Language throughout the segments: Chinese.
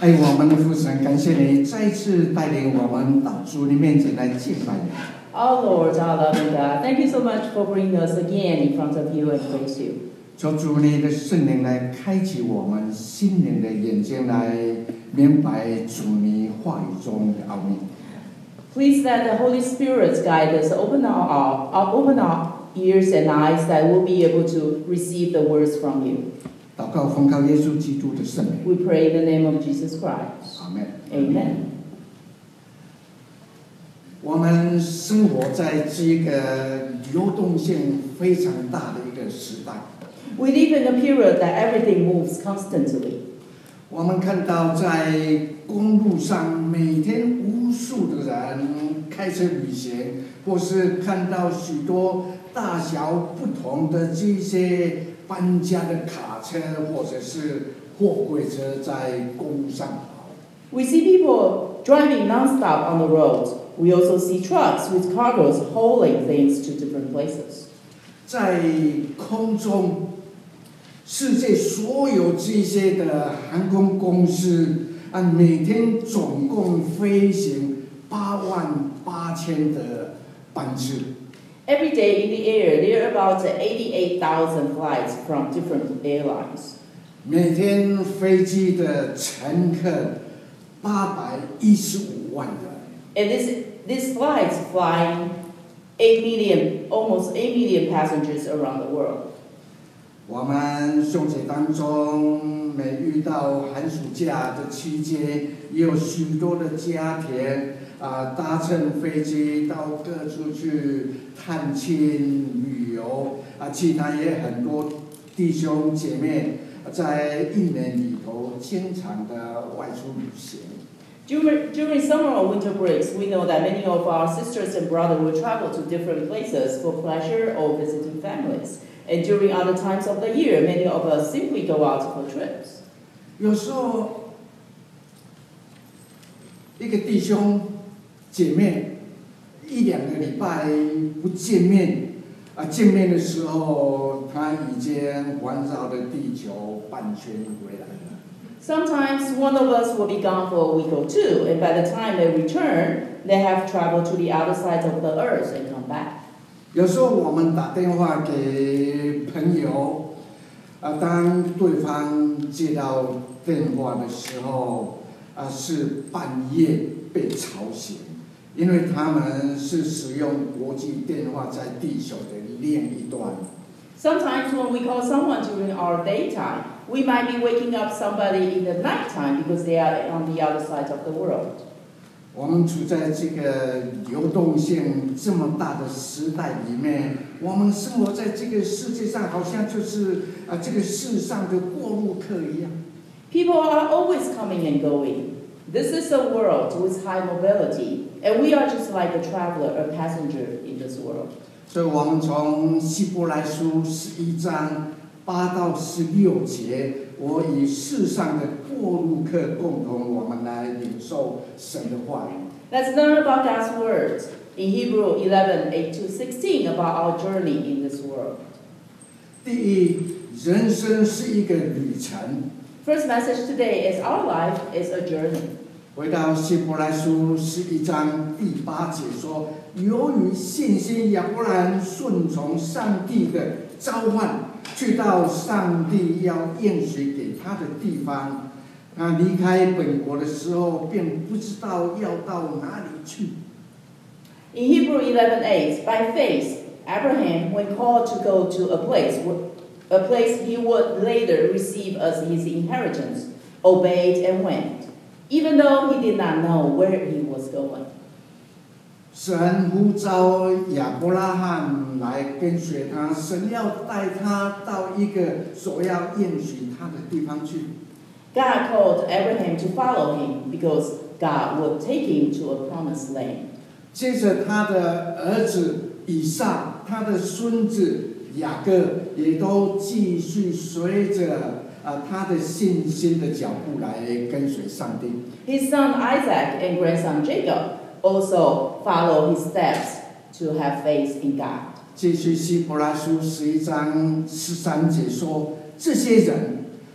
爱我们的父神，感谢你再次带领我们到主的面前来敬拜你。 Our Lord, our loving God, thank you so much for bringing us again in front of you and praise you. 求主你的圣灵来开启我们心灵的眼睛，来明白主你话语中的奥秘。 Please let the Holy Spirit guide us, open our ears and eyes that we'll be able to receive the words from you. 祷告奉靠耶稣基督的圣名。 We pray in the name of Jesus Christ. 阿门。 Amen. 我们生活在这个流动性非常大的一个时代。 We live in a period that everything moves constantly. 我们看到在公路上每天无数的人开车旅行，或是看到许多大小不同的这些搬家的卡车或者是货柜车在公路上跑。 We see people driving non-stop on the road. We also see trucks with cargoes hauling things to different places. 在空中，世界所有这些的航空公司每天总共飞行88000的班次。 Every day in the air, there are about 88,000 flights from different airlines. 每天飞机的乘客815万人。 And these flights flying almost 8 million passengers around the world. 我们兄姐当中，每遇到寒暑假的期间，也有许多的家庭搭乘飞机到各处去探亲旅游其他也很多弟兄姐妹在一年里头经常的外出旅行。 During summer or winter breaks, we know that many of our sisters and brothers will travel to different places for pleasure or visiting families. And during other times of the year, many of us simply go out for trips. 有时候，一个弟兄姐妹1-2个礼拜不见面见面的时候，他已经环绕了地球半圈回来了。 Sometimes one of us will be gone for a week or two, and by the time they return, they have traveled to the other side of the earth and come back. 有时候我们打电话给朋友当对方接到电话的时候是半夜被吵醒，因为他们是使用国际电话在地球的另一端。 Sometimes when we call someone during our daytime, we might be waking up somebody in the nighttime because they are on the other side of the world. 我们处在这个流动性这么大的时代里面，我们生活在这个世界上，好像就是这个世上的过路客一样。 People are always coming and going. This is a world with high mobility, and we are just like a traveler, a passenger in this world. 所以我们从希伯来书11章8到16节，我以世上的过路客共同，我们来领受神的话语。 Let's learn about God's words in Hebrew 11:8-16 about our journey in this world. 第一，人生是一个旅程。 First message today is our life is a journey. 回到希伯来书11章第8节说，由于信心，亚伯兰顺从上帝的召唤，去到上帝要应许给他的地方。他离开本国的时候，便不知道要到哪里去。 In Hebrew 11:8, by faith, Abraham, when called to go to a place he would later receive as his inheritance, obeyed and went, even though he did not know where he was going. 神呼召亚伯拉罕来跟随他，神要带他到一个所要应许他的地方去。 God called Abraham to follow him because God would take him to a promised land. 接着他的儿子以撒，他的孙子雅各也都继续随着他的信心的脚步来跟随上帝。 His son Isaac and grandson Jacob also follow his steps to have faith in God. 继续希伯来书11章13节说，这些人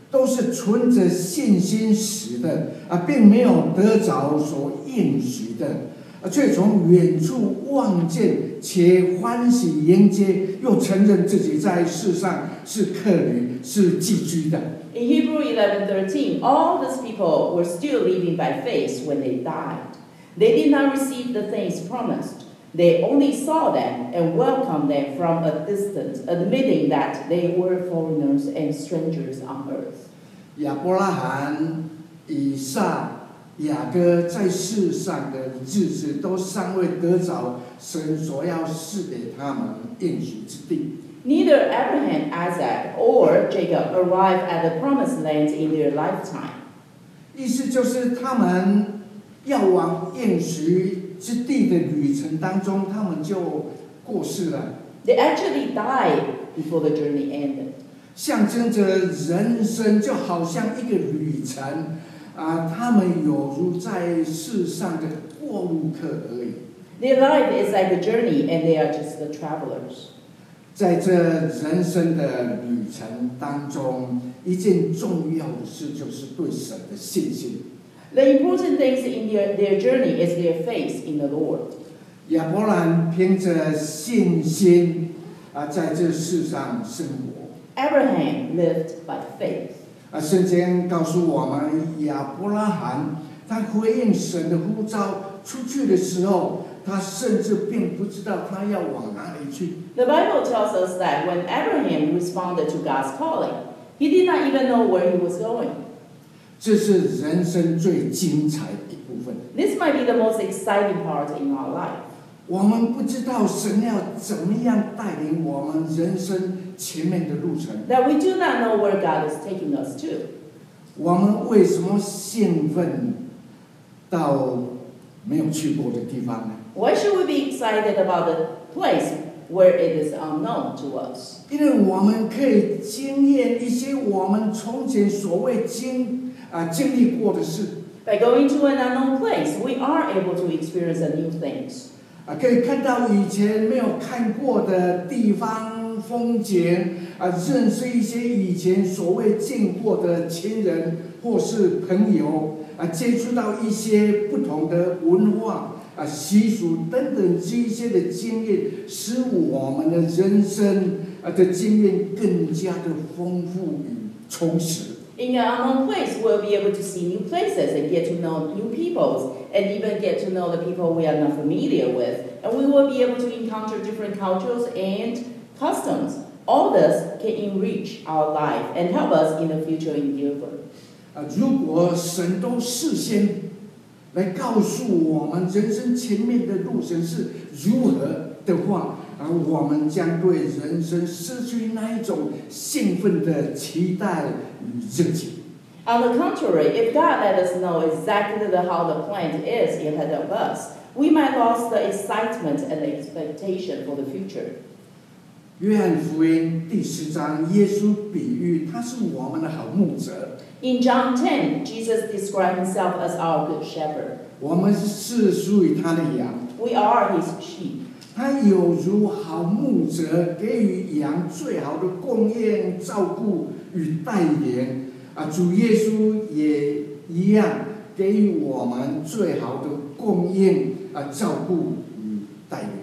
都是存着信心死的并没有得着所应许的却从远处望见，且欢喜迎接，又承认自己在世上是客旅，是寄居的。 In Hebrew 11:13, all these people were still living by faith when they died. They did not receive the things promised. They only saw them and welcomed them from a distance, admitting that they were foreigners and strangers on earth. 亚伯拉罕、以撒、雅各在世上的日子，都尚未得着神所要赐给他们应许之地。 Neither Abraham, Isaac, or Jacob arrived at the promised land in their lifetime. 意思就是他们要往应许之地的旅程当中，他们就过世了。 They actually died before the journey ended. 象征着人生就好像一个旅程他们有如在世上的过路客而已。 Their life is like a journey, and they are just the travelers. 在这人生的旅程当中，一件重要的事就是对神的信心。 The important things in their journey is their faith in the Lord. 亚伯兰凭着信心在这世上生活。 Abraham lived by faith. 圣经告诉我们，亚伯拉罕他回应神的呼召出去的时候，他甚至并不知道他要往哪里去。 The Bible tells us that when Abraham responded to God's calling, he did not even know where he was going. 这是人生最精彩的一部分。 This might be the most exciting part in our life. 我们不知道神要怎么样带领我们人生前面的路程。 That we do not know where God is taking us to. 我们为什么兴奋到没有去过的地方呢？ Why should we be excited about the place where it is unknown to us? 因为我们可以经验一些我们从前所谓经历过的事。 By going to an unknown place, we are able to experience new things. 可以看到以前没有看过的地方风景认识一些以前所谓见过的亲人或是朋友接触到一些不同的文化习俗等等这一些的经验，使我们的人生的经验更加的丰富与充实。 In an unknown place, we'll be able to see new places and get to know new peoples, and even get to know the people we are not familiar with. And we will be able to encounter different cultures and customs. All this can enrich our life and help us in the future endeavor. 如果神都事先来告诉我们人生前面的路程是如何的话，我们将对人生失去那一种兴奋的期待与热情。 On the contrary, if God let us know exactly how the plan is ahead of us, we might lose the excitement and the expectation for the future. 约翰福音第10章，耶稣比喻他是我们的好牧者。 In John 10, Jesus described himself as our good shepherd. 我们是属于他的羊。 We are his sheep. 他有如好牧者，给予羊最好的供应、照顾与带领。主耶稣也一样，给予我们最好的供应、照顾与带领。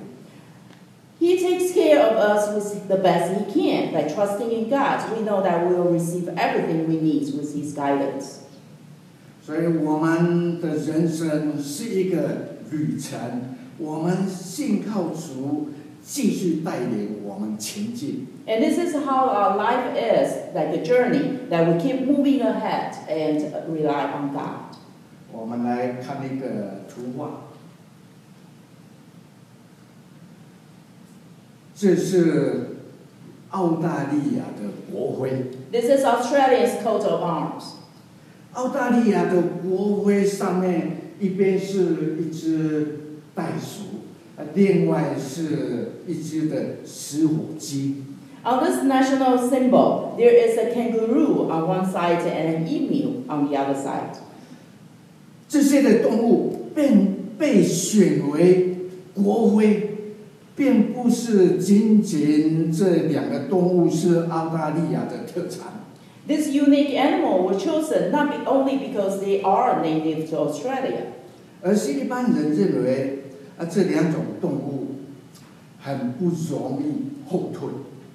He takes care of us with the best he can. By trusting in God, we know that we will receive everything we need with his guidance. 所以我们的人生是一个旅程，我们信靠主，继续带领我们前进。 And this is how our life is, like a journey, that we keep moving ahead and rely on God. 我们来看一个图画。这是澳大利亚的国徽。 This is Australia's coat of arms. 澳大利亚的国徽上面一边是一只袋鼠，另外是一只的食火鸡。 On this national symbol, there is a kangaroo on one side and an emu on the other side. 这些的动物被选为国徽。并不是仅仅这两个动物是澳大利亚的特产。 This unique animal was chosen not only because they are native to Australia, 而是一般人认为这两种动物很不容易后退。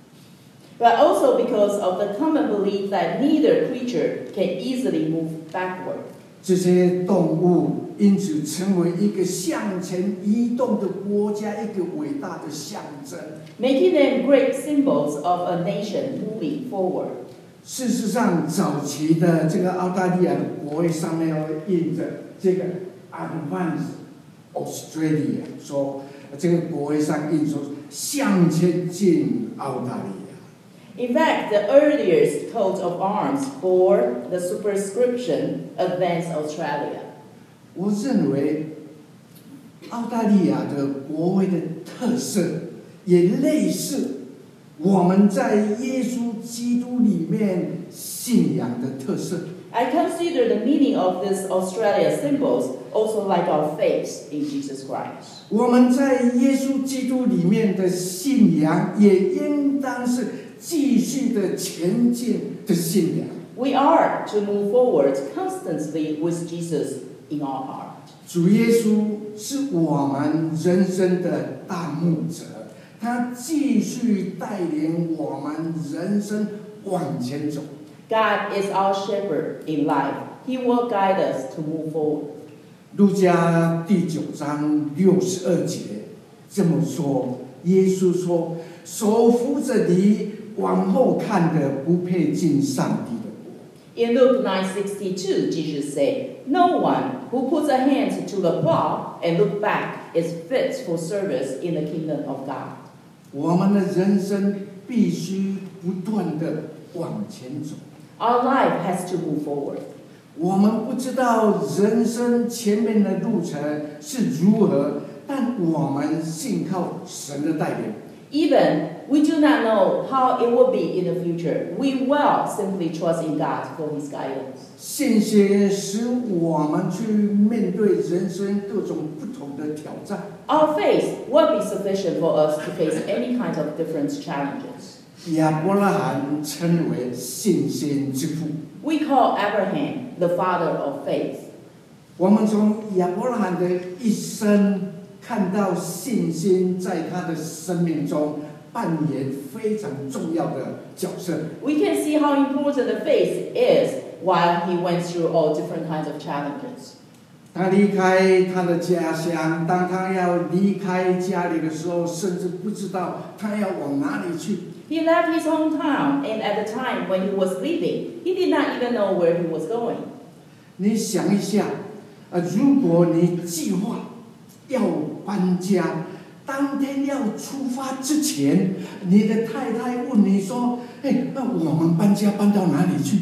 but also because of the common belief that neither creature can easily move backward. 这些动物因此成为一个向前移动的国家，一个伟大的象征。 Making them great symbols of a nation moving forward. 事实上，早期的这个澳大利亚的国徽上面要印着这个 Advance Australia， 说这个国徽上印说向前进澳大利亚。 In fact, the earliest coat of arms bore the superscription Advance Australia. 我认为澳大利亚的国徽的特色也类似我们在耶稣基督里面信仰的特色。 I consider the meaning of these Australia symbols also like our faith in Jesus Christ. 我们在耶稣基督里面的信仰也应当是继续的前进的信仰。 We are to move forward constantly with Jesus in our heart. 主耶稣是我们人生的大牧者，他继续带领我们人生往前走。 God is our shepherd in life. He will guide us to move forward. 路加第9章62节这么说，耶稣说：“手扶着犁往后看的，不配进上帝的国。” In Luke 9:62, Jesus said, "No one who puts a hand to the plow and look back is fit for service in the kingdom of God." 我们的人生必须不断的往前走。 Our life has to move forward. 我们不知道人生前面的路程是如何，但我们信靠神的带领。 Even we do not know how it will be in the future, we will simply trust in God for His guidance. 信心使我们去面对人生各种不同的挑战。 Our faith will be sufficient for us to face any kind of different challenges. 亚伯拉罕称为信心之父。 We call Abraham the father of faith. 我们从亚伯拉罕的一生看到信心在他的生命中扮演非常重要的角色。 We can see how important the faith is while he went through all different kinds of challenges. 他离开他的家乡，当他要离开家里的时候，甚至不知道他要往哪里去。 He left his hometown, and at the time when he was leaving, he did not even know where he was going. 你想一下，如果你计划要搬家，当天要出发之前，你的太太问你说：“哎，那我们搬家搬到哪里去？”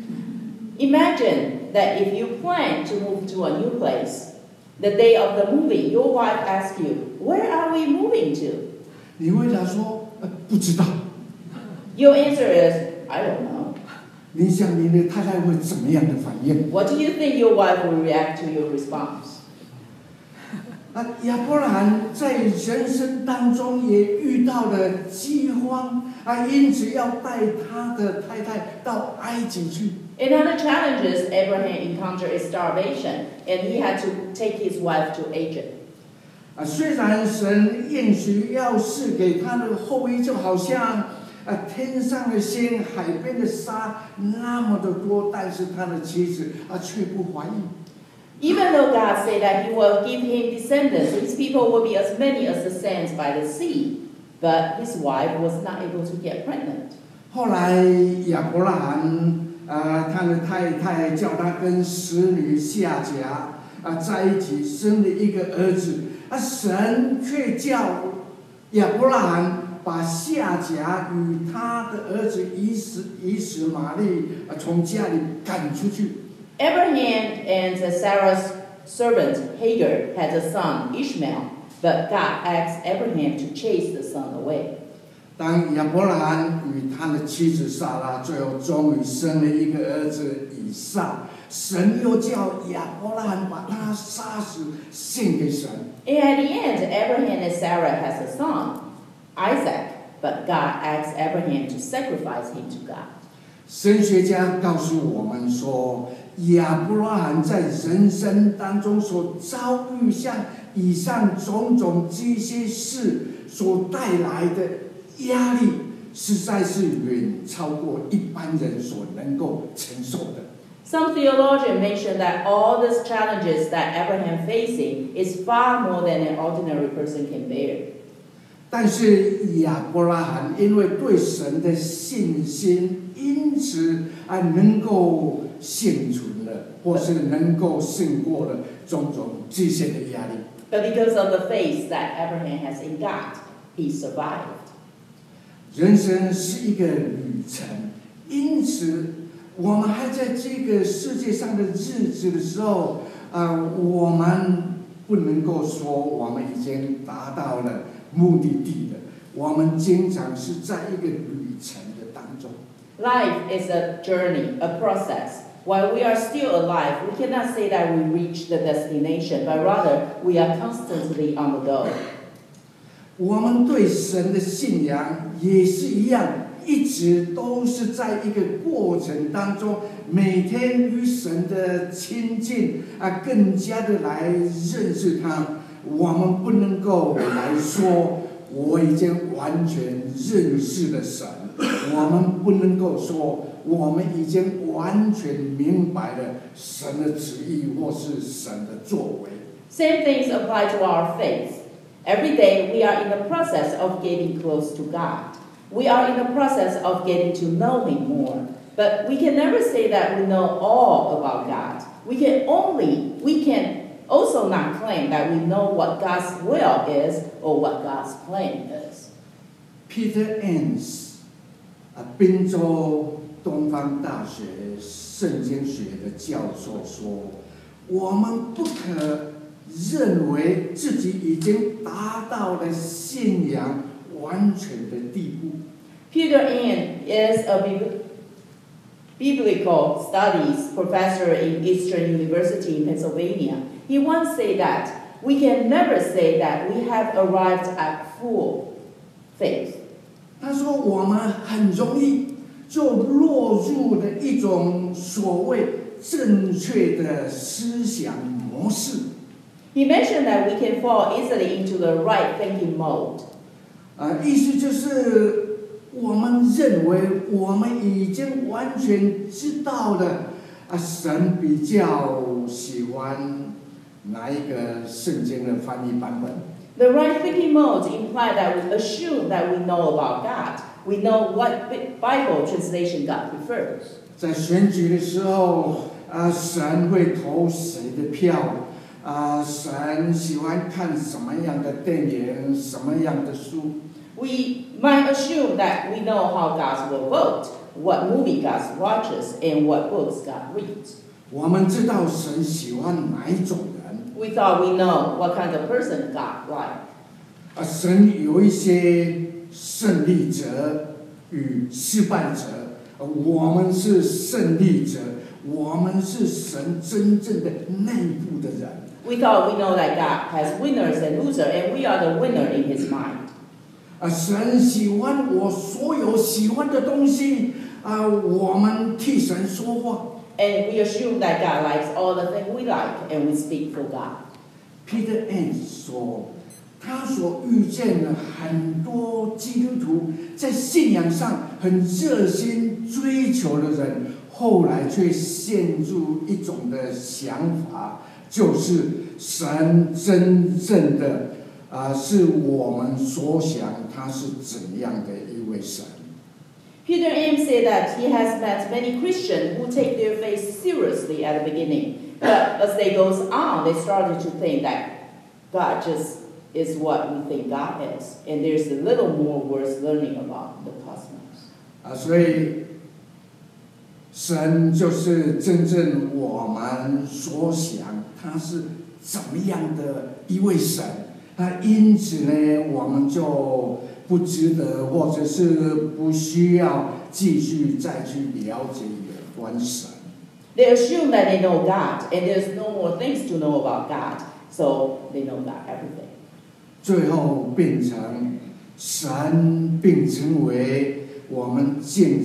Imagine that if you plan to move to a new place, the day of the moving, your wife asks you, "Where are we moving to?" 你回答说：“不知道。” Your answer is, "I don't know." 你想你的太太会怎么样的反应？ What do you think your wife will react to your response? 亚伯拉罕在人生当中也遇到了饥荒因此要带他的太太到埃及去。 Another challenges Abraham encountered is starvation, and he had to take his wife to Egypt. 虽然神应许要赐给他的后裔，就好像天上的星、海边的沙那么的多，但是他的妻子却不怀孕。 Even though God said that He will give him descendants, his people will be as many as the sands by the sea, but his wife was not able to get pregnant. 后来亚伯拉罕他的太太叫他跟使女夏甲在一起生了一个儿子，神却叫亚伯拉罕把夏甲与他的儿子以实玛利从家里赶出去。 Abraham and Sarah's servant Hagar had a son, Ishmael, but God asked Abraham to chase the son away. 当亚伯拉罕与他的妻子撒拉最后终于生了一个儿子以撒，神又叫亚伯拉罕把他杀死献给神。 And at the end, Abraham and Sarah has a son, Isaac, but God asked Abraham to sacrifice him to God. 神学家告诉我们说，亚伯拉罕在人生当中所遭遇像以上种种这些事所带来的压力，实在是远超过一般人所能够承受的。 Some theologians mention that all these challenges that Abraham facing is far more than an ordinary person can bear. 但是亚伯拉罕因为对神的信心，因此能够幸存了，或是能够胜过了种种这些的压力。 But because of the faith that Abraham has in God, he survived. 人生是一个旅程，因此我们还在这个世界上的日子的时候，我们不能够说我们已经达到了目的地了。我们经常是在一个旅程的当中。 Life is a journey, a process. While we are still alive, we cannot say that we reach the destination, but rather we are constantly on the go. 我们对神的信仰也是一样，一直都是在一个过程当中，每天与神的亲近更加的来认识他。我们不能够来说我已经完全认识了神，我们不能够说我们已经完全明白了神的旨意或是神的作为。 Same things apply to our faith. Every day we are in the process of getting close to God. We are in the process of getting to know Him more. But we can never say that we know all about God. We can also not claim that we know what God's will is or what God's plan is. Peter Enns 宾州东方大学圣经学的教授说，我们不可认为自己已经达到了信仰完全的地步。 Peter Enns is a biblical studies professor in Eastern University in Pennsylvania. He once said that we can never say that we have arrived at full faith. 他说我们很容易就落入了一种所谓正确的思想模式。 He mentioned that we can fall easily into the right thinking mode. 意思就是我们认为我们已经完全知道了神比较喜欢哪一个圣经的翻译版本。 The right thinking mode implies that we assume that we know about God. We know what Bible translation God prefers. 在选举的时候，神会投谁的票？神喜欢看什么样的电影，什么样的书？ We might assume that we know how God will vote, what movie God watches, and what books God reads. 我们知道神喜欢哪一种人。 We thought we know what kind of person God likes. 神有一些胜利者与失败者，我们是胜利者，我们是神真正的内部的人。 We thought we know that God has winners and losers, and we are the winner in His mind. 神喜欢我所有喜欢的东西，我们替神说话。 And we assume that God likes all the things we like, and we speak for God. Peter Enns 说，他所遇见了很多基督徒在信仰上很热心追求的人，后来却陷入一种的想法，就是神真正的是我们所想他是怎样的一位神。 Peter Enns said that he has met many Christians who take their faith seriously at the beginning, but as they goes on, they started to think that God just is what we think God is, and there's a little more worth learning about the cosmos. 所以神就是真正我们所想他是怎么样的一位神。因此呢，我们就不值得，或者是不需要继续再去了解有关神。 They assume that they know God, and there's no more things to know about God, so they know God everything. 最后变成神，并成为我们见子里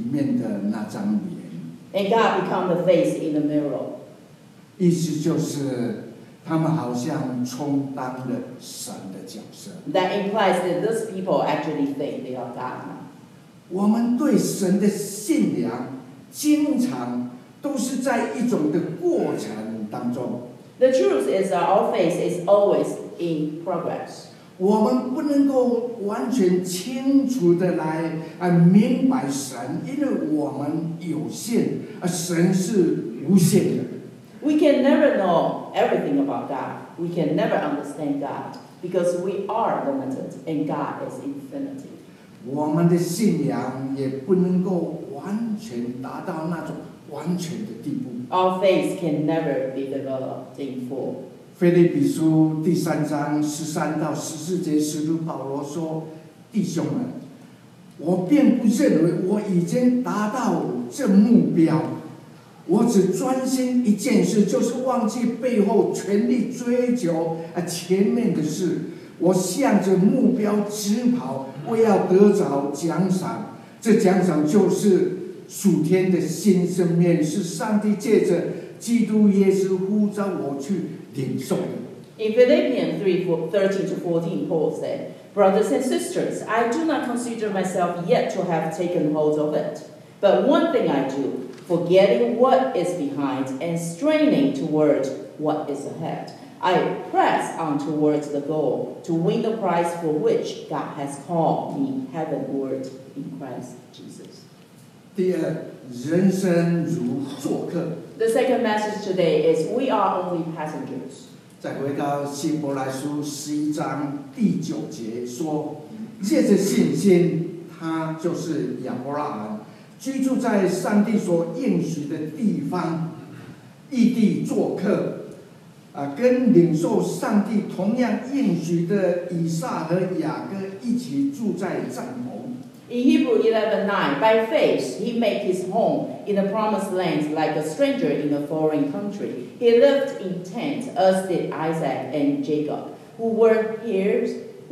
面的那张脸。 And God become the face in the mirror. 意思就是他们好像充当了神的角色。 That implies that those people actually think they are God now. 我们对神的信仰经常都是在一种的过程当中。 The truth is that our faith is always in progress. 我们不能够完全清楚的来明白神，因为我们有限，神是无限的。 We can never know everything about God. We can never understand God because we are limited and God is infinity. 我们的信仰也不能够完全达到那种完全的地步。 Our faith can never be developed in full. 腓立比书第3章13到14节，使徒保罗说：“弟兄们，我并不认为我已经达到这目标，我只专心一件事，就是忘记背后全力追求前面的事。我向着目标直跑，为要得着奖赏。这奖赏就是属天的新生命，是上帝借着基督耶稣呼召我去领受的。” In Philippians 3:13-14, Paul said, "Brothers and sisters, I do not consider myself yet to have taken hold of it. But one thing I do, forgetting what is behind and straining toward what is ahead, I press on towards the goal to win the prize for which God has called me heavenward in Christ Jesus." 第二，人生如做客。 The second message today is we are only passengers. 再回到希伯来书11章第9节说，借着信心，他就是亚伯拉罕，居住在上帝所应许的地方，异地做客，跟领受上帝同样应许的以撒和雅各一起住在帐篷。 In Hebrews 11:9, by faith he made his home in the promised land like a stranger in a foreign country. He lived in tents, as did Isaac and Jacob, who were heirs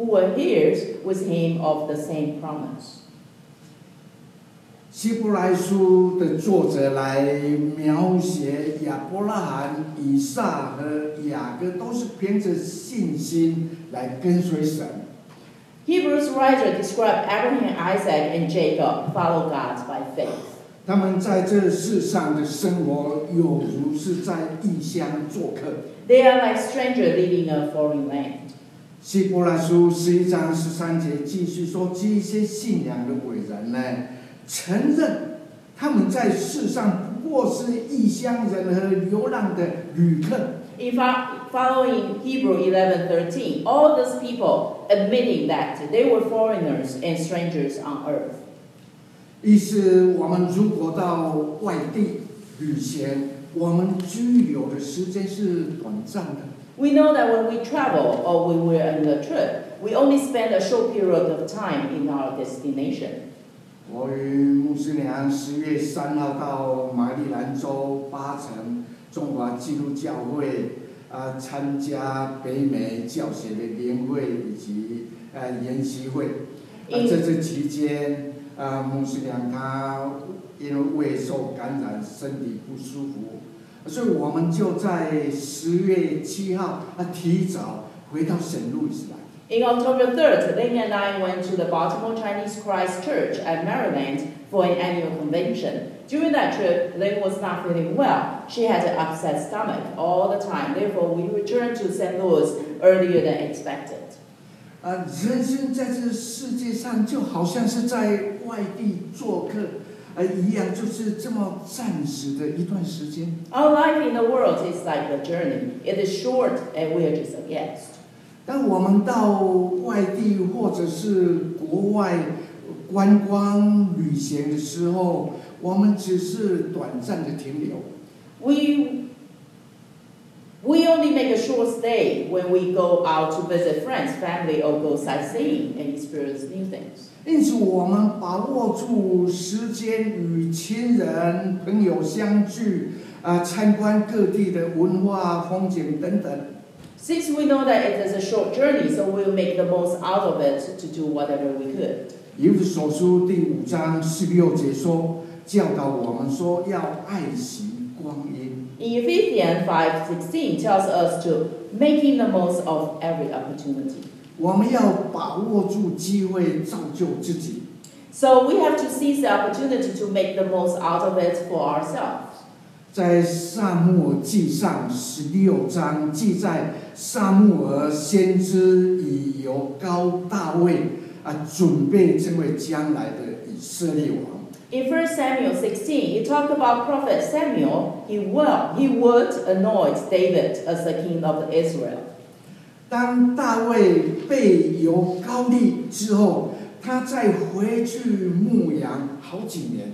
with him of the same promise. 希伯来书的作者来描写亚伯拉罕、以撒和雅各都是凭着信心来跟随神。 Hebrews writer described Abraham, Isaac, and Jacob follow God by faith. 他们在这世上的生活，有如是在异乡做客。 They are like strangers living in a foreign land. 希伯来书11章13节继续说，这一些信仰的伟人呢，承认他们在世上不过是异乡人和流浪的旅客。 In following Hebrews 11:13, all those people admitting that they were foreigners and strangers on earth. 意思，我们如果到外地旅行，我们居留的时间是短暂的。 We know that when we travel or we were on a trip, we only spend a short period of time in our destination. 我与牧师娘10月3号到马里兰州巴城中华基督教会参加北美教协的联会以及研习会。在这期间，牧师娘她因为胃受感染，身体不舒服，所以我们就在10月7号提早回到圣路易斯来。 In October 3rd, Ling and I went to the Baltimore Chinese Christ Church at Maryland for an annual convention. During that trip, Ling was not feeling well. She had an upset stomach all the time. Therefore, we returned to St. Louis earlier than expected. 人生在这世界上就好像是在外地做客一样，就是这么暂时的一段时间。 Our life in the world is like a journey. It is short, and we are just a guest. 当我们到外地或者是国外观光旅行的时候，我们只是短暂的停留。 We only make a short stay when we go out to visit friends, family, or go sightseeing and experience new things. 因此，我们把握住时间与亲人、朋友相聚，参观各地的文化、风景等等。 Since we know that it is a short journey, so we'll make the most out of it to do whatever we could. 以弗所书第5章16节说：“ 教导我们说要爱惜光阴。 In Ephesians 5:16 tells us to making the most of every opportunity. 我们要把握住机会，造就自己。 So we have to seize the opportunity to make the most out of it for ourselves. 在撒母耳记上16章记载，撒母耳先知已由高大卫准备成为将来的以色列王。 In 1 Samuel 16, it talked about prophet Samuel. He would anoint David as the king of Israel. 当大卫被由高立之后，他再回去牧羊好几年。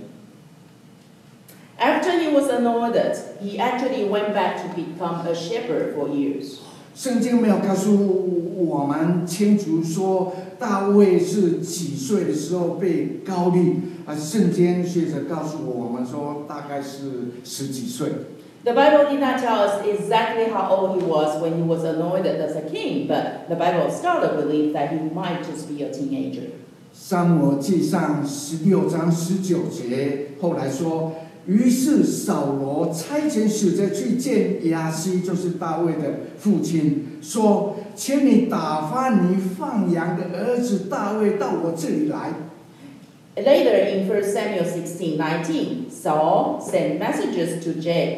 After he was anointed, he actually went back to become a shepherd for years. 圣经没有告诉我们清楚说大卫是几岁的时候被高立圣经学者告诉我们说大概是10几岁。 The Bible did not tell us exactly how old he was when he was anointed as a king, but the Bible scholar believes that he might just be a teenager. 撒母耳记上16章19节后来说，于是扫罗差遣使者去见亚西，就是大卫的父亲，说：“请你打发你放羊的儿子大卫到我这里来。” Later in 1 Samuel 16:19, Saul sent messages to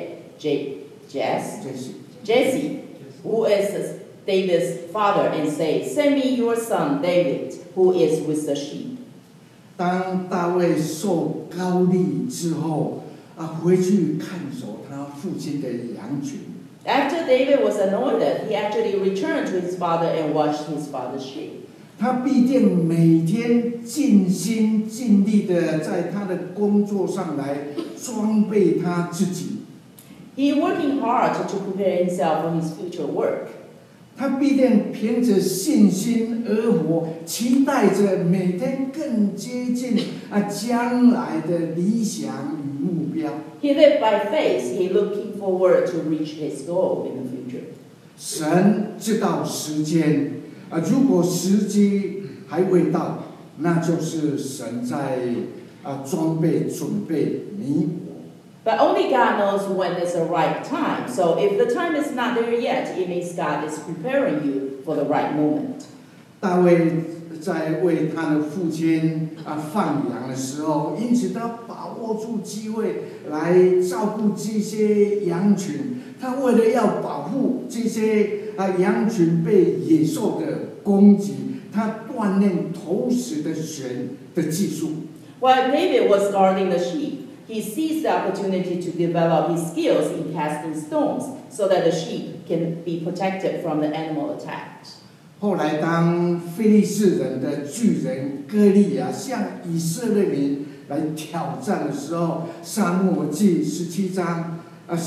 Jesse, who is David's father, and said, "Send me your son David, who is with the sheep." 当大卫受高立之后回去看守他父亲的羊群。 After David was anointed, he actually returned to his father and watched his father's sheep. 他必定每天尽心尽力的在他的工作上来装备他自己。 He working hard to prepare himself for his future work. 他必定凭着信心而活，期待着每天更接近将来的理想与目标。 He lived by faith. He looking forward to reach his goal in the future. 神知道时间如果时机还未到，那就是神在装备准备你我。 But only God knows when is the right time. So if the time is not there yet, it means God is preparing you for the right moment. 大卫在为他的父亲放羊的时候，因此他把握住机会来照顾这些羊群。他为了要保护这些羊群被野兽的攻击，他锻炼投石的弦的技术。 While David was guarding the sheep, he seized the opportunity to develop his skills in casting stones so that the sheep can be protected from the animal attacks. 后来，当非利士人的巨人歌利亚向以色列民来挑战的时候，撒母耳记17章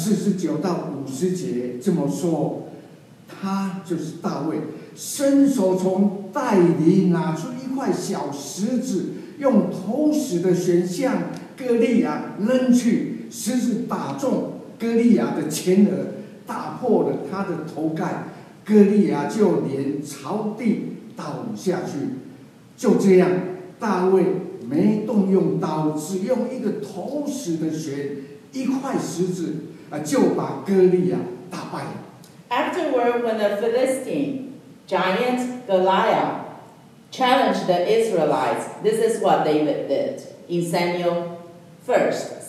49到50节这么说，他就是大卫，伸手从袋里拿出一块小石子，用投石的弦向歌利亚扔去，石子打中歌利亚的前额，打破了他的头盖。歌利亚就连朝地倒下去。就这样，大卫没动用刀，只用一个投石的弦，一块石子就把歌利亚打败了。 Afterward, when the Philistine giant Goliath challenged the Israelites, this is what David did in Samuel 1st,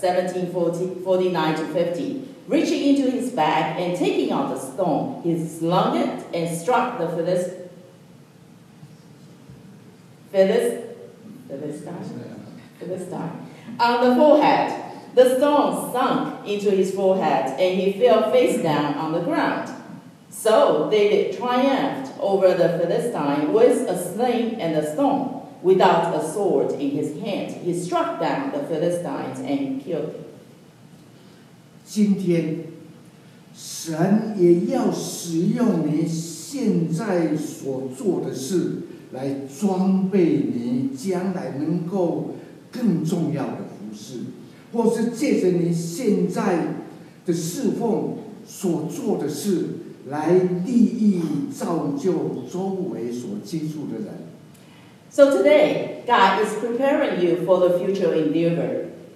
17:49-50. Reaching into his bag and taking out the stone, he slung it and struck the Philistine on the forehead. The stone sunk into his forehead, and he fell face down on the ground. So David triumphed over the Philistine with a sling and a stone. Without a sword in his hand, he struck down the Philistines and killed them. 今天，神也要使用你现在所做的事，来装备你将来能够更重要的服事，或是借着你现在的侍奉所做的事，来利益造就周围所接触的人。 So today, God is preparing you for the future endeavor.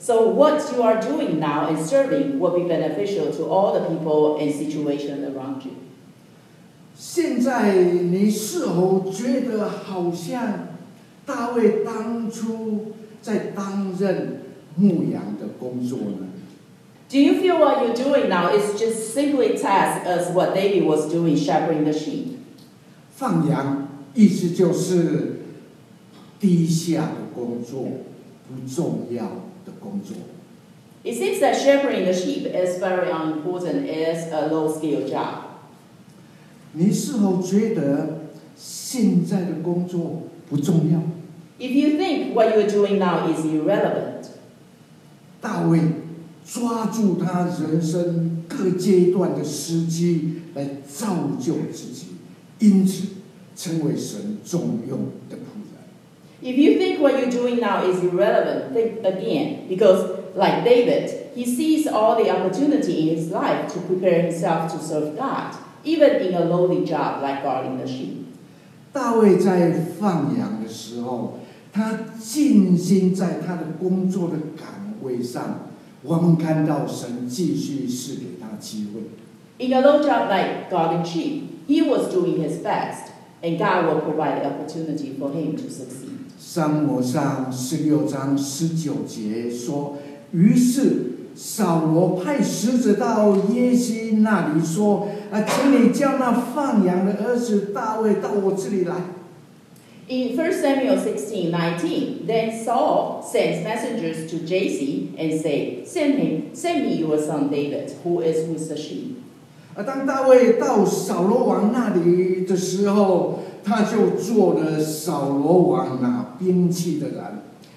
So what you are doing now and serving will be beneficial to all the people and situation around you. 现在你是否觉得好像大卫当初在担任牧羊的工作呢？ Do you feel what you're doing now is just simply task as what David was doing, shepherding the sheep? 放羊意思就是低下的工作，不重要的工作。 It seems that shepherding the sheep is very unimportant as a low-skill job. 你是否觉得现在的工作不重要？ If you think what you're doing now is irrelevant, 大卫抓住他人生各阶段的时机来造就自己，因此成为神重用的仆人。 if you think what you're doing now is irrelevant, think again. Because, like David, he sees all the opportunity in his life to prepare himself to serve God, even in a lowly job like guarding the sheep. 大卫在放羊的时候，他尽心在他的工作的岗位上，我们看到神继续赐给他机会。 In a low job like guarding sheep, he was doing his best, and God will provide the opportunity for him to succeed. 撒母耳上16章19节说：“于是扫罗派使者到耶西那里说：‘请你叫那放羊的儿子大卫到我这里来。’ In 1 Samuel 16:19, then Saul sends messengers to Jesse and say, Send me your son David, who is with the sheep. 当大卫到扫罗王那里的时候，他就做了扫罗王拿兵器的人。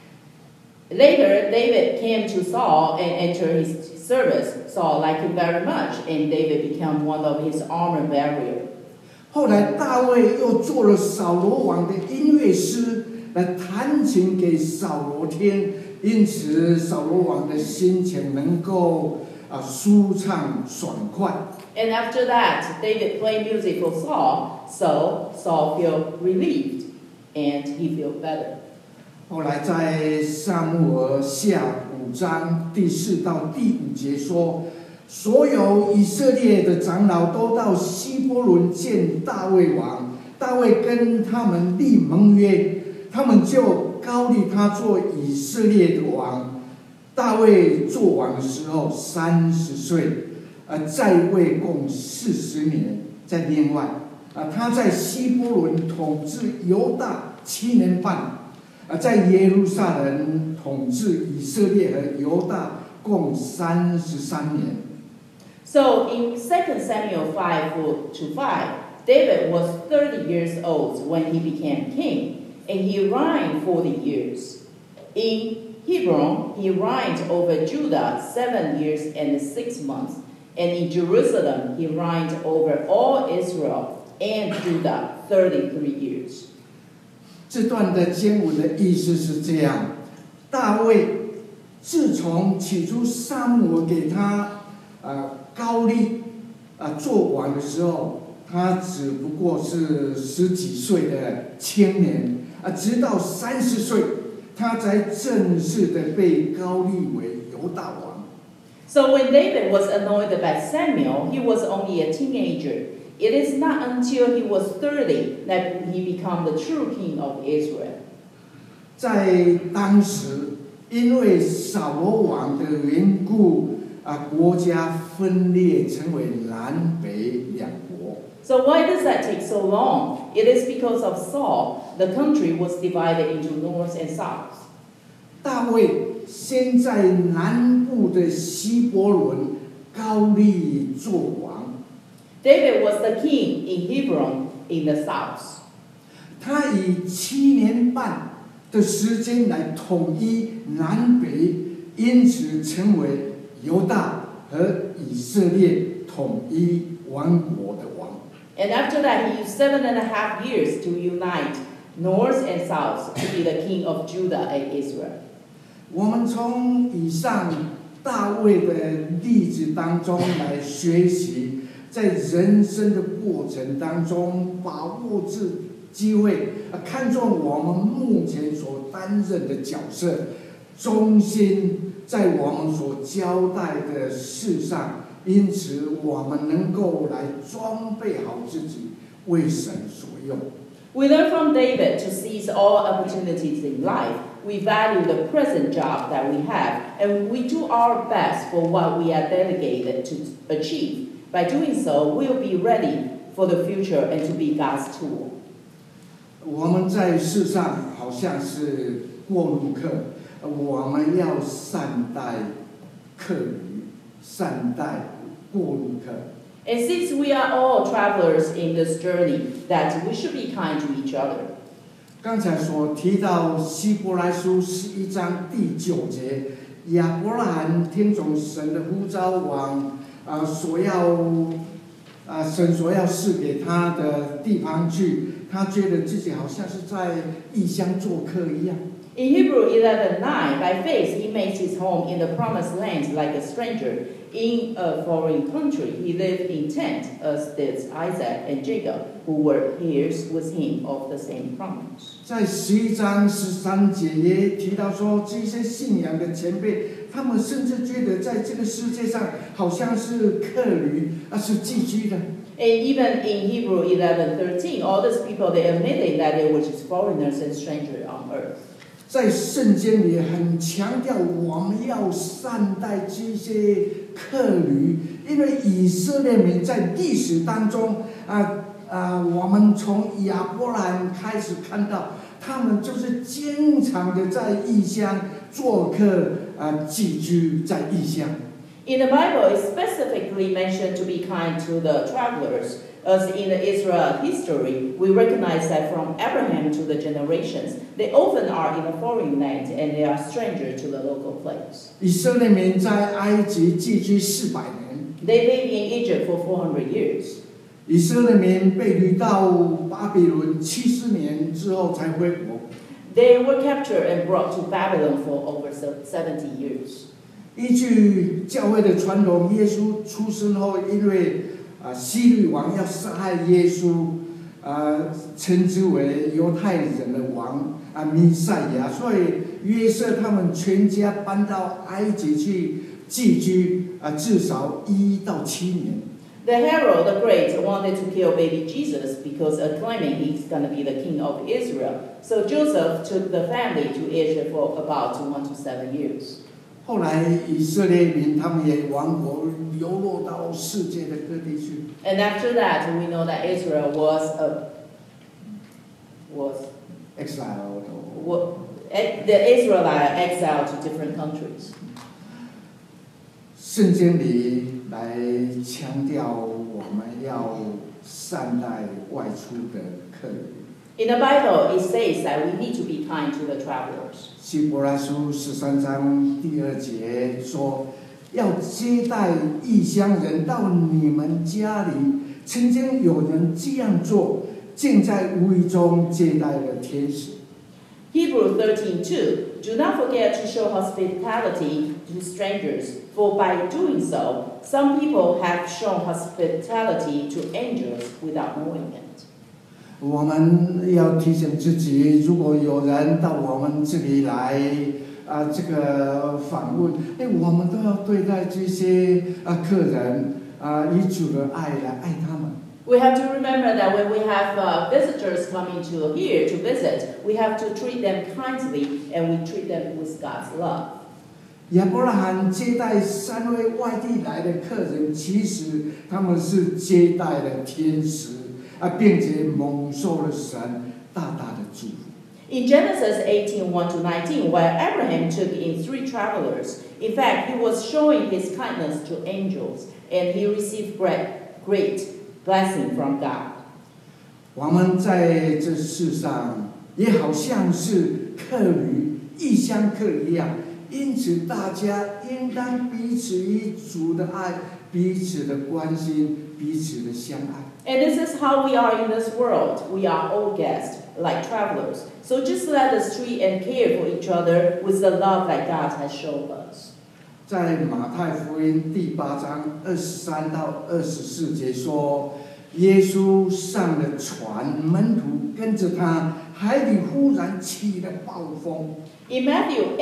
Later, David came to Saul and entered his service. Saul liked him very much, and David became one of his armor bearer. 后来大卫又做了扫罗王的音乐师，来弹琴给扫罗听，因此扫罗王的心情能够舒畅爽快。 And after that, David played music for Saul, so Saul felt relieved, and he felt better. 后来在撒母耳下5章第4到第5节说，所有以色列的长老都到希伯伦见大卫王，大卫跟他们立盟约，他们就高立他做以色列的王。大卫做王的时候30岁，在位共40年。在另外，他在希伯伦统治犹大7年半。 在耶路撒冷统治以色列和犹大共33年。 So in 2 Samuel 5:5, David was 30 years old when he became king, and he reigned 40 years. In Hebron, he reigned over Judah 7 years and 6 months, and in Jerusalem, he reigned over all Israel and Judah 33 years. 这段的经文的意思是这样：大卫自从起初撒母耳给他高立做王的时候，他只不过是10几岁的青年直到30岁，他才正式的被高立为犹大王。 So when David was anointed by Samuel, he was only a teenager. It is not until he was 30 that he became the true king of Israel. 在当时，因为扫罗王的缘故，国家分裂成为南北两国。 So why does that take so long? It is because of Saul. The country was divided into north and south. 大卫先在南部的希伯伦高立做王。 David was the king in Hebron in the south. 他以7年半的时间来统一南北，因此成为犹大和以色列统一王国的王。 And after that, he used 7.5 years to unite north and south to be the king of Judah and Israel. 我们从以上大卫的例子当中来学习，在人生的过程当中，把握住机会，看重我们目前所担任的角色，忠心在我们所交代的事上，因此我们能够来装备好自己，为神所用。 We learn from David to seize all opportunities in life. We value the present job that we have, and we do our best for what we are delegated to achieve. By doing so, we'll be ready for the future and to be God's tool. 我们在世上好像是过路客，我们要善待客旅，善待过路客。 And since we are all travelers in this journey, that we should be kind to each other. 刚才所提到希伯来书11章第9节，亚伯拉罕听从神的呼召往神所要赐给他的地方去，他觉得自己好像是在异乡做客一样。 In Hebrew 11:9, by faith he makes his home in the promised land like a stranger in a foreign country. He lived in tent, as did Isaac and Jacob, who were heirs with him of the same promise. 在11章13节也提到说，这些信仰的前辈，他们甚至觉得在这个世界上好像是客旅，是寄居的。 And even in Hebrew 11:13, all these people, they admitted that they were just foreigners and strangers on earth. 在圣经里很强调我们要善待这些客旅，因为以色列民在历史当中我们从亚伯拉罕开始看到，他们就是经常的在异乡做客寄居在异乡。 In the Bible, it's specifically mentioned to be kind to the travelers. As in the Israel history, we recognize that from Abraham to the generations, they often are in a foreign land and they are strangers to the local place. 以色列民在埃及寄居400年。 They lived in Egypt for 400 years. 以色列民被掳到巴比伦70年之后才回国。 They were captured and brought to Babylon for over 70 years. 依据教会的传统，耶稣出生后，因为希律王要杀害耶稣，称之为犹太人的王弥赛亚，所以约瑟他们全家搬到埃及去寄居至少1到7年。 The Herod the Great wanted to kill baby Jesus because claiming he's going to be the king of Israel. So Joseph took the family to Egypt for about 1 to 7 years. 后来以色列民他们也亡国，流落到世界的各地去。 And after that, we know that Israel was exiled. The Israelites exiled to different countries. 圣经里来强调我们要善待外出的客人。 In the Bible, it says that we need to be kind to the travelers. 希伯来书13章第2节说，要接待异乡人到你们家里。曾经有人这样做，竟在无意中接待了天使。 Hebrew 13:2. Do not forget to show hospitality to strangers, for by doing so, some people have shown hospitality to angels without knowing it. 我们要提醒自己，如果有人到我们这里来这个访问，我们都要对待这些客人以主的爱来爱他们。 We have to remember that when we have visitors coming to here to visit, we have to treat them kindly and we treat them with God's love. 亚伯拉罕接待3位外地来的客人，其实他们是接待了天使并且蒙受了神大大的祝福。 In Genesis 18:1 to 19, while Abraham took in 3 travelers, in fact, he was showing his kindness to angels, and he received great blessing from God. 我们在这世上也好像是客旅、异乡客一样，因此大家应当彼此以主的爱、彼此的关心、彼此的相爱。 And this is how we are in this world. We are all guests, like travelers. So just let us treat and care for each other with the love that God has shown us. 在马太福音第8章23到24节说， 耶稣上了船，门徒跟着他，海里忽然起了暴风。 In Matthew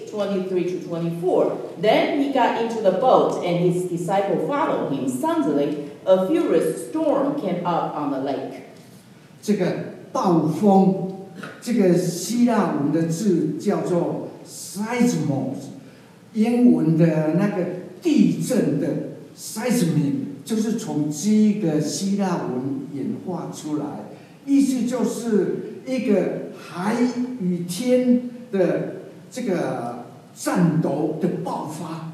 8:23-24, then he got into the boat and his disciples followed him. Suddenly, a furious storm came up on the lake. 这个暴风，这个希腊文的字叫做 seismos， 英文的那个地震的 seismic， 就是从这个希腊文演化出来，意思就是一个海与天的这个战斗的爆发。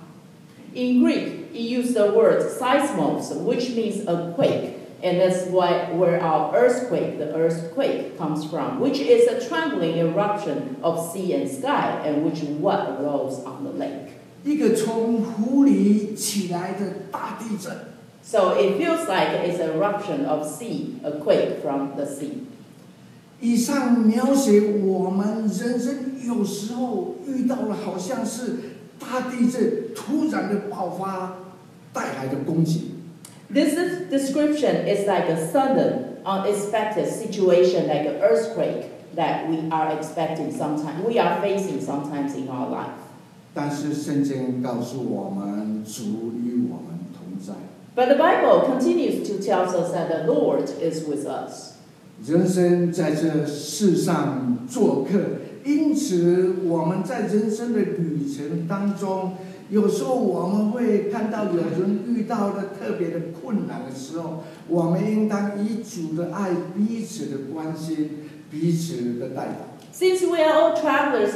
In Greek, he used the word seismos, which means a quake, and that's where our the earthquake comes from, which is a trembling eruption of sea and sky, and which what arose on the lake. 一个从湖里起来的大地震。 So it feels like it's an eruption of sea, a quake from the sea. 以上描写我们人生有时候遇到了好像是大地震突然的爆发带来的攻击。 This description is like a sudden, unexpected situation, like an earthquake that we are expecting sometimes, we are facing sometimes in our life. 但是圣经告诉我们，主与我们同在。 But the Bible continues to tell us that the Lord is with us. 人生在这世上做客，因此我们在人生的旅程当中，有时候我们会看到有人遇到了特别的困难的时候，我们应当以主的爱彼此的关心，彼此的带导。 Since we are all travelers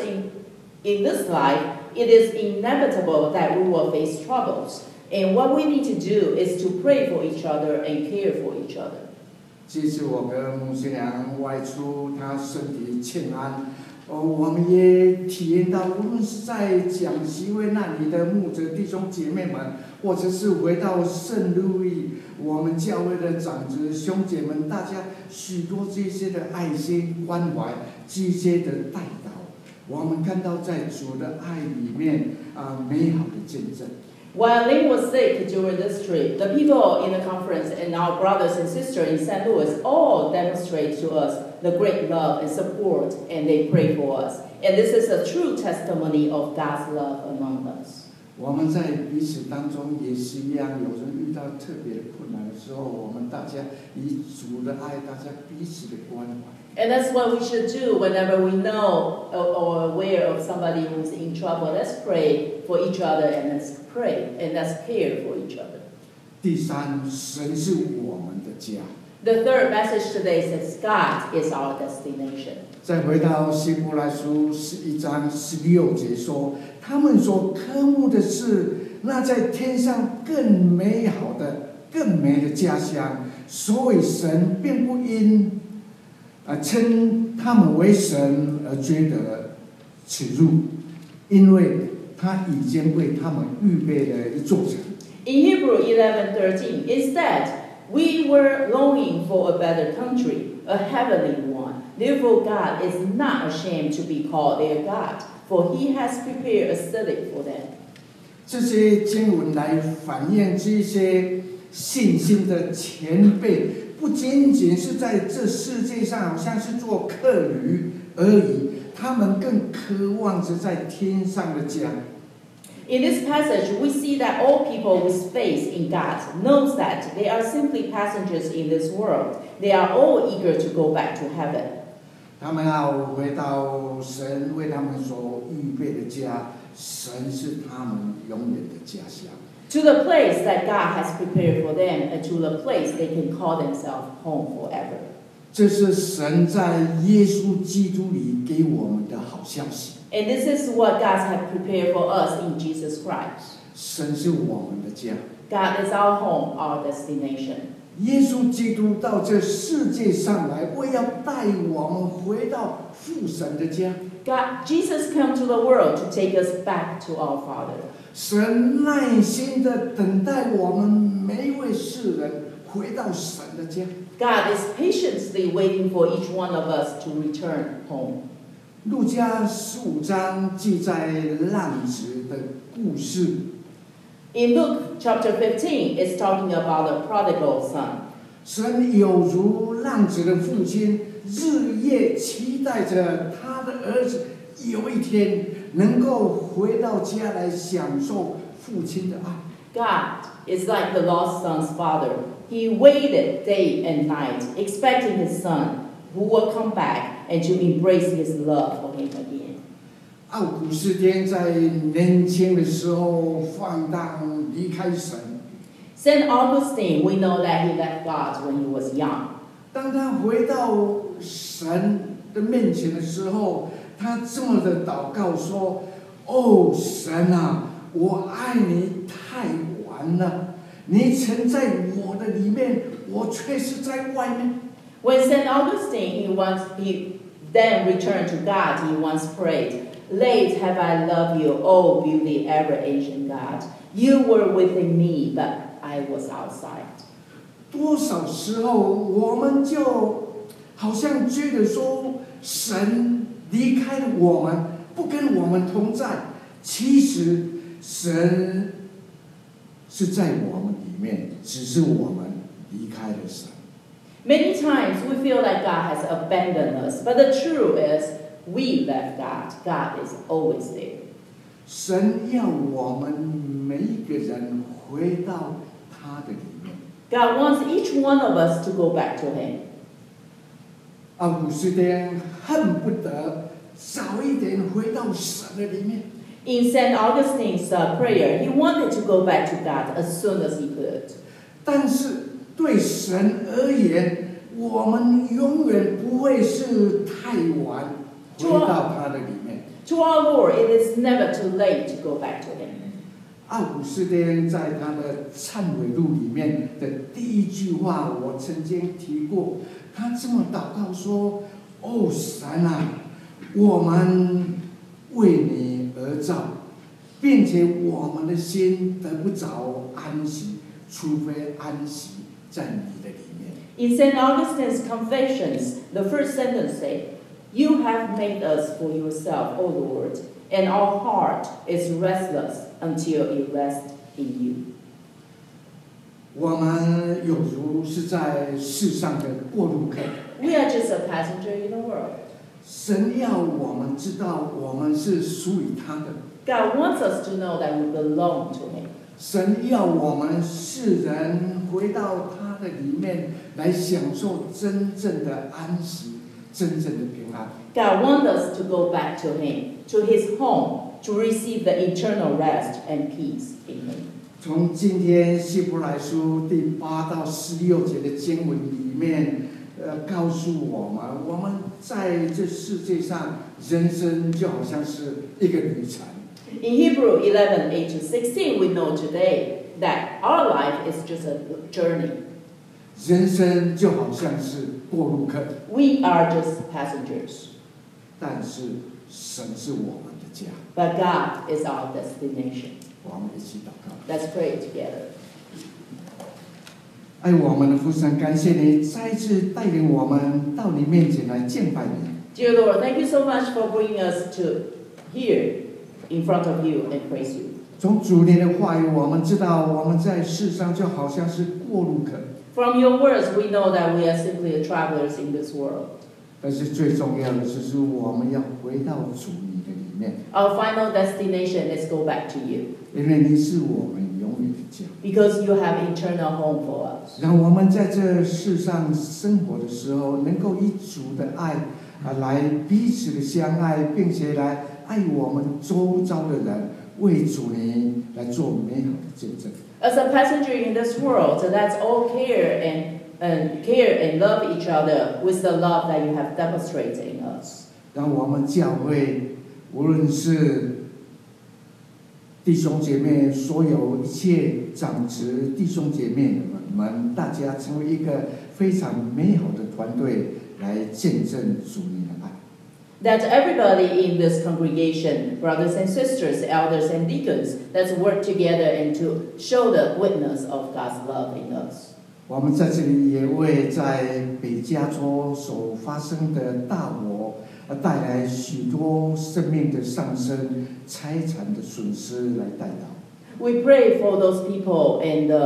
in this life, it is inevitable that we will face troubles. And what we need to do is to pray for each other and care for each other. 这次我跟牧师娘外出，她身体欠安，我们也体验到，无论是在讲习会那里的牧者弟兄姐妹们，或者是回到圣路易，我们教会的长子兄姐们，大家许多这些的爱心关怀，这些的带导，我们看到在主的爱里面美好的见证。 While Lynn was sick during this trip, the people in the conference and our brothers and sisters in St. Louis all demonstrate to us the great love and support, and they pray for us. And this is a true testimony of God's love among us. 我们在彼此当中也是一样，有人遇到特别的困难的时候，我们大家以主的爱，大家彼此的关怀。 And that's what we should do whenever we know or aware of somebody who's in trouble. Let's pray for each other and let's pray and let's care for each other. 第三，神是我们的家。 The third message today says God is our destination. 再回到希伯来书11章16节说，他们所渴慕的是那在天上更美好的、更美的家乡，所以神并不因称他们为神而觉得耻辱，因为他已经为他们预备了一座城。 In Hebrew 11:13, instead, we were longing for a better country, a heavenly one. Therefore, God is not ashamed to be called their God, for He has prepared a city for them. 这些经文来反映这些信心的前辈，不仅仅是在这世界上好像是做客旅而已，他们更渴望着在天上的家。 In this passage, we see that all people with faith in God knows that they are simply passengers in this world. They are all eager to go back to heaven. 他们要回到神为他们所预备的家，神是他们永远的家乡。 To the place that God has prepared for them, and to the place they can call themselves home forever. 这是神在耶稣基督里给我们的好消息。 And this is what God has prepared for us in Jesus Christ. 神是我们的家。 God is our home, our destination. 耶稣基督到这世界上来，为要带我们回到父神的家。 Jesus came to the world to take us back to our Father. 神耐心的等待我们每一位世人回到神的家。 God is patiently waiting for each one of us to return home. 路加15章记载浪子的故事。 In Luke chapter 15, it's talking about the prodigal son. 神有如浪子的父亲，日夜期待着他的儿子有一天能够回到家来享受父亲的爱。 God is like the lost son's father. He waited day and night, expecting his son who will come back and to embrace his love for him again. 奥古斯丁在年轻的时候放荡离开神。 Saint Augustine, we know that he left God when he was young. 当他回到神的面前的时候，他这么的祷告说：“哦，神啊，我爱你太晚了，你曾在我的里面，我却是在外面。” When Saint Augustine, he then returned to God, he once prayed, "Late have I loved you, O beauty ever ancient God. You were within me, but I was outside." 多少时候我们就好像觉得说，神离开了我们，不跟我们同在。其实神是在我们里面，只是我们离开了神。 Many times we feel like God has abandoned us, but the truth is we left God. God is always there. 神要我们每一个人回到他的里面。 God wants each one of us to go back to Him. 奥古斯丁恨不得早一点回到神的里面。 In Saint Augustine's prayer, he wanted to go back to God as soon as he could. 但是对神而言，我们永远不会是太晚回到他的里面。 To our Lord, it is never too late to go back to Him. 奥古斯丁在他的忏悔录里面的第一句话，我曾经提过，他这么祷告说：“哦，神啊，我们为你而造，并且我们的心得不着安息，除非安息在你的里面。” In Saint Augustine's Confessions, the first sentence says, "You have made us for yourself, O Lord, and our heart is restless until it rests in you." 我们有如是在世上的过路客。 We are just a passenger in the world. 神要我们知道，我们是属于他的。 God wants us to know that we belong to Him. 神要我们世人回到他的里面，来享受真正的安息，真正的平安。 God wants us to go back to Him, to His home, to receive the eternal rest and peace in Him. 从今天希伯来书第8到16节的经文里面，告诉我们，我们在这世界上，人生就好像是一个旅程。 In Hebrew 11:8 to 16, we know today that our life is just a journey. 人生就好像是过路客。 We are just passengers. 但是神是我们的家。 But God is our destination. 我们一起祷告。 Let's pray together. 爱我们的父神，感谢你再一次带领我们到你面前来敬拜你。 Dear Lord, thank you so much for bringing us to here in front of you and praise you. 从主你的话语，我们知道我们在世上就好像是过路客。 From your words, we know that we are simply travelers in this world. 但是最重要的就是我们要回到主你的里面， Our final destination is go back to you, 因为你是我们永远的家。 because you have eternal home for us. 让我们在这世上生活的时候，能够以主的爱来彼此的相爱，并且来爱我们周遭的人，为主你来做美好的见证。 As a passenger in this world, let's all care and love each other with the love that you have demonstrated in us. 让我们教会，无论是弟兄姐妹，所有一切长职弟兄姐妹们，大家成为一个非常美好的团队，来见证主你的爱。 That everybody in this congregation, brothers and sisters, elders and deacons, let's work together and to show the witness of God's love in us. 我们在这里也为在北加州所发生的大火带来许多生命的丧生、财产的损失来代祷。 We pray for those people in the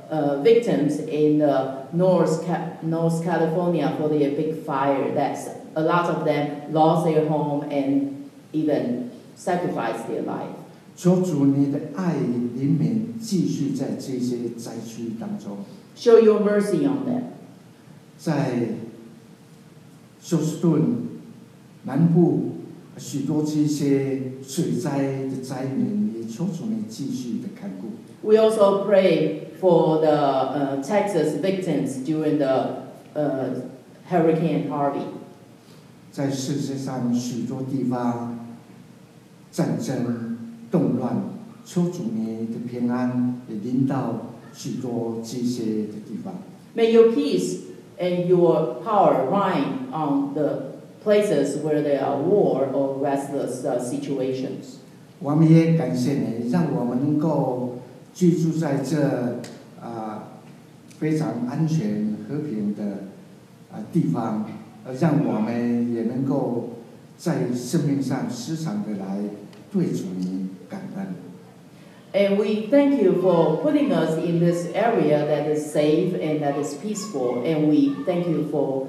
victims in North California for the big fire. That's a lot of them lost their home and even sacrificed their life. 求主你的爱怜悯继续在这些灾区当中。 Show your mercy on them. 在休斯顿南部许多这些水灾的灾民，也求主你继续的看顾。 We also pray for the Texas victims during the Hurricane Harvey. 在世界上许多地方战争动乱，求主你的平安也临到许多这些的地方。 May your peace and your power reign on the places where there are war or restless situations. 我们也感谢你，让我们能够居住在这非常安全和平的地方，让我们也能够在生命上时常的来对主你感恩。 And we thank you for putting us in this area that is safe and that is peaceful. And we thank you for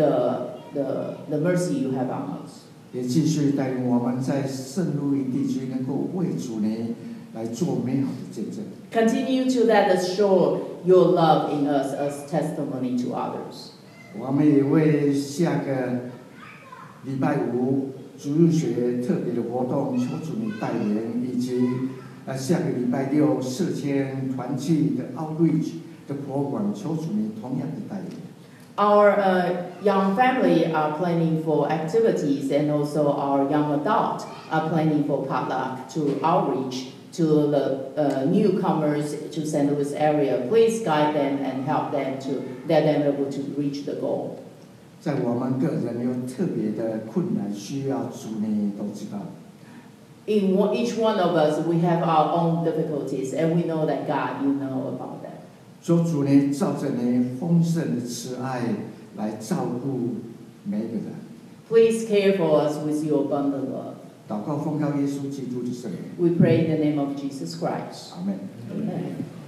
the mercy you have on us. 也继续带领我们在圣路易地区能够为主你来做美好的见证。 Continue to let us show your love in us as testimony to others. 我们也为下个礼拜五主日学特别的活动求主你带领，以及下个礼拜六社前团契的 outreach 的 program 求主你同样的带领。 Our young family are planning for activities, and also our young adult are planning for potluck to outreach to the newcomers to St. Louis area. Please guide them and help them to let them able to reach the goal. 在我们个人有特别的困难需要，主你都知道。 In each one of us, we have our own difficulties, and we know that God, you know about them. 求主你照着你丰盛的慈爱来照顾每个人。 Please care for us with your abundant love. 祷告奉靠耶稣基督的圣名。 We pray in the name of Jesus Christ. 阿门。 Amen.